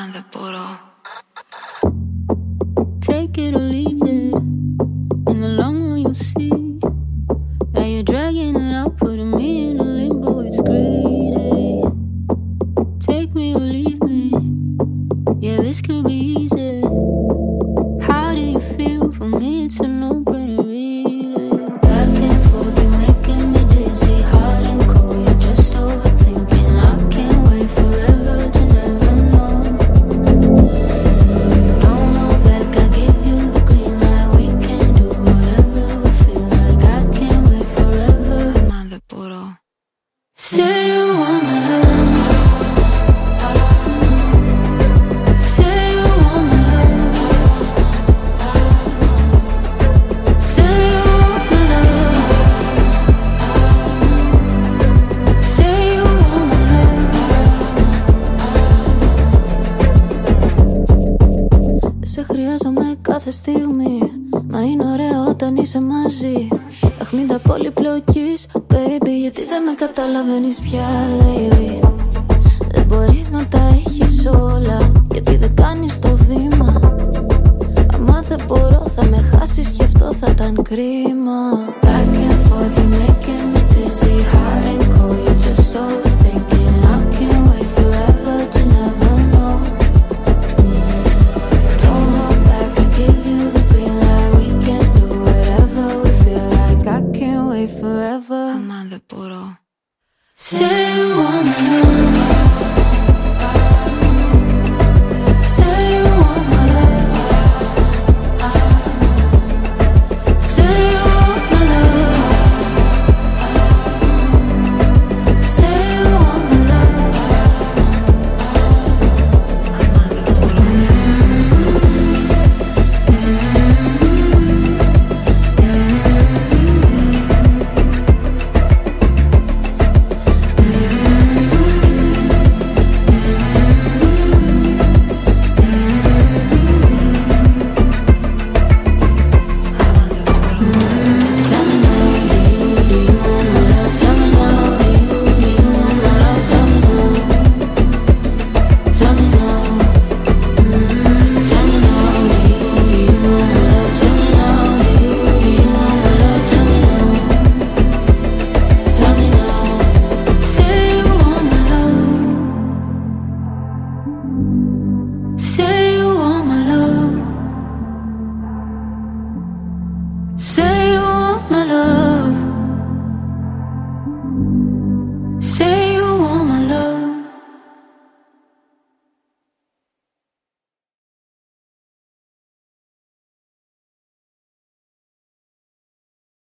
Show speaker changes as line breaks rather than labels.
manda puro.
Take it or leave it. In the long run you'll see. Now you're dragging it out, putting me in a limbo. It's greedy. Take me or leave me. Yeah, this could be easy. How do you feel? For me it's a no-brainer, really. Back and forth, you're making me dizzy. Hot and cold, you're just overthinking. I can't wait forever to never know. Don't hold back, I give you the green light. We can do whatever we feel like. I can't wait forever.
Manda puro.
Say you want my love. Say you want my love. Say you want my love. Say you want my love. Σε χρειάζομαι κάθε στιγμή. Μα είναι ωραίο όταν είσαι μαζί. Αχμήντα πολυπλοκής, baby. Γιατί δεν με καταλαβαίνεις πια, lady. Δεν μπορείς να τα έχεις όλα. Γιατί δεν κάνεις το βήμα. Άμα δεν μπορώ θα με χάσεις κι αυτό θα ήταν κρίμα. Back and forth, you're making me dizzy. Hot and cold, you're just overthinking. I can't wait forever to never know. Don't hold back, I give you the green light. We can do whatever we feel like. I can't wait forever.
Manda puro.
Say you want my love. Say you want my love. Say you want my love. Say you want my love. Tell me now, do you want my love? Tell me now, do you want my love? Tell me now. Tell me now. Tell me now, do you want my love? Tell me now, do you want my love? Tell me now. Tell me now. Say you want my love. Say you want my love. Say you want my love. Say